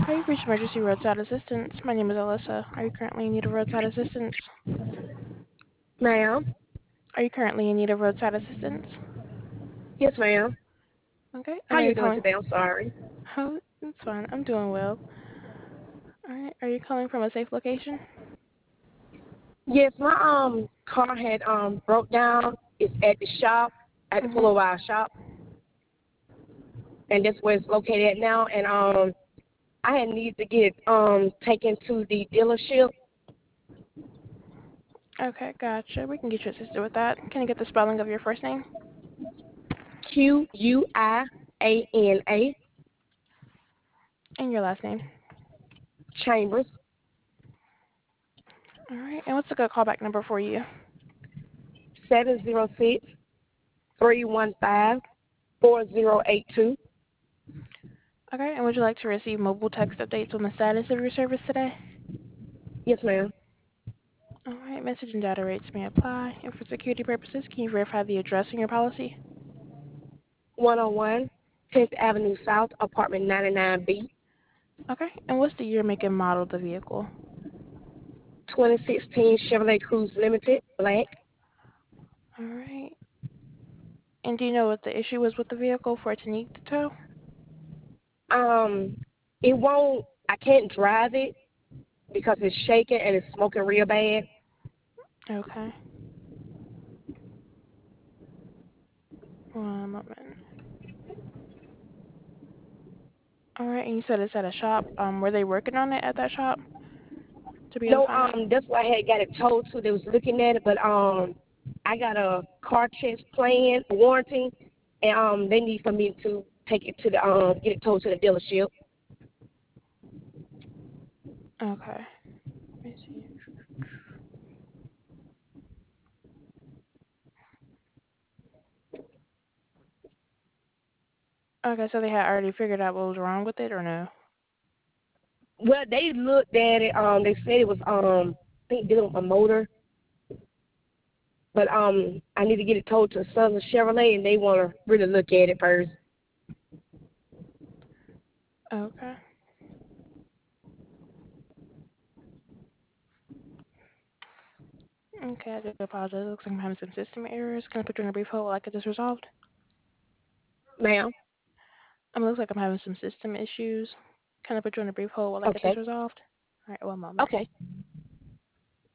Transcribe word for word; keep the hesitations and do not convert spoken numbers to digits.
Hi, you've reached Emergency Roadside Assistance. My name is Alyssa. Are you currently in need of roadside assistance? Ma'am? Are you currently in need of roadside assistance? Yes, ma'am. Okay, How and are you you doing calling? today? I'm sorry. Oh, it's fine. I'm doing well. Alright, are you calling from a safe location? Yes, my um car had um broke down. It's at the shop, at the Mm-hmm. Fuller Wild shop, and that's where it's located at now. And um, I had need to get um taken to the dealership. Okay, gotcha. We can get you assisted with that. Can you get the spelling of your first name Q U I A N A and your last name? Chambers, Alright, and what's a good callback number for you? seven zero six three one five four zero eight two. Okay, and would you like to receive mobile text updates on the status of your service today? Yes, ma'am. Alright, message and data rates may apply. And for security purposes, can you verify the address in your policy? one oh one tenth Avenue South, apartment ninety-nine B, Okay, and what's the year, make, and model of the vehicle? twenty sixteen Chevrolet Cruze Limited, black. Alright. And do you know what the issue was with the vehicle for it to need to tow? Um, it won't. I can't drive it because it's shaking and it's smoking real bad. Okay. One moment. Alright, and you said it's at a shop. Um, were they working on it at that shop to be able to No, find out? um, that's why I had got it told to. They was looking at it, but um, I got a car test plan warranty, and um, they need for me to take it to the um, get it towed to the dealership. Okay. Let me see. Okay, so they had already figured out what was wrong with it, or no? Well, they looked at it. Um, they said it was um, I think dealing with a motor, but um, I need to get it towed to Southern Chevrolet, and they want to really look at it first. Okay. Okay, I do apologize. It looks like I'm having some system errors. Can I put you in a brief hold while I get this resolved? Ma'am. Um, it looks like I'm having some system issues. Can I put you in a brief hold while I get this Okay. resolved? Alright, one moment. Okay.